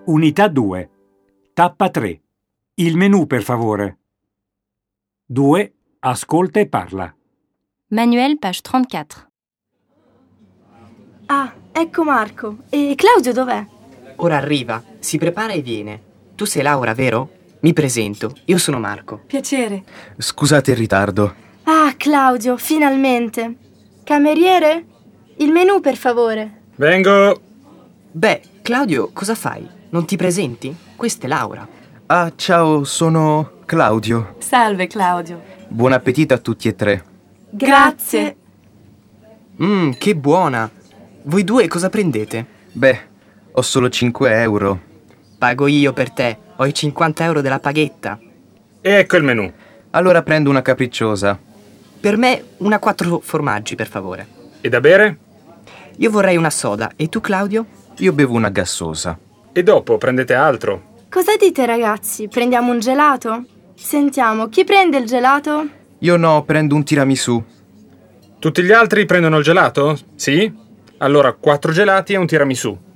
Unità 2. Tappa 3. Il menù, per favore. 2. Ascolta e parla. Manuel, page 34. Ah, ecco Marco. E Claudio dov'è? Ora arriva, si prepara e viene. Tu sei Laura, vero? Mi presento, io sono Marco. Piacere. Scusate il ritardo. Ah, Claudio, finalmente. Cameriere? Il menù, per favore. Vengo! Beh, Claudio, cosa fai? Non ti presenti? Questa è Laura. Ah, ciao, sono Claudio. Salve Claudio. Buon appetito a tutti e tre. Grazie. Che buona! Voi due cosa prendete? Beh, ho solo 5 euro. Pago io per te, ho i 50 euro della paghetta. E ecco il menù. Allora prendo una capricciosa. Per me una 4 formaggi, per favore. E da bere? Io vorrei una soda, e tu Claudio? Io bevo una gassosa. E dopo prendete altro? Cosa dite, ragazzi? Prendiamo un gelato? Sentiamo, chi prende il gelato? Io no, prendo un tiramisù. Tutti gli altri prendono il gelato? Sì? Allora 4 gelati e un tiramisù.